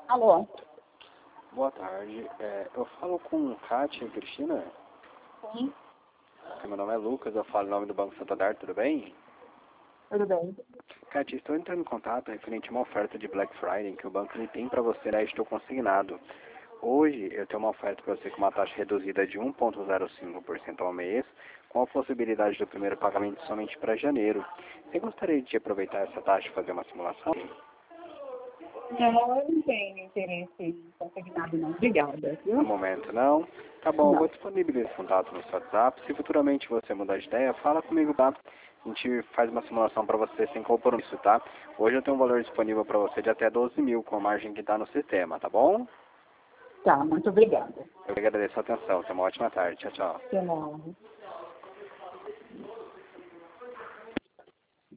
Alô? Boa tarde. Eu falo com Kátia e Cristina? Sim, Meu nome é Lucas, eu falo em nome do Banco Santander, tudo bem? tudo bem. Kátia, estou entrando em contato referente a uma oferta de Black Friday que o banco ele tem para você, né? Estou consignado. Hoje eu tenho uma oferta para você com uma taxa reduzida de 1,05% ao mês, com a possibilidade do primeiro pagamento somente para janeiro. Você gostaria de aproveitar essa taxa e fazer uma simulação? Não, eu não tenho interesse em consignado, não. Obrigada, No viu? momento não. Tá bom, eu vou Não. disponibilizar esse contato no seu WhatsApp. Se futuramente você mudar de ideia, fala comigo, tá? A gente faz uma simulação para você sem compromisso, tá? Hoje eu tenho um valor disponível para você de até 12 mil, com a margem que está no sistema, tá bom? Tá, muito obrigada. Eu agradeço a atenção. Tenha uma ótima tarde. Tchau, tchau. Até logo.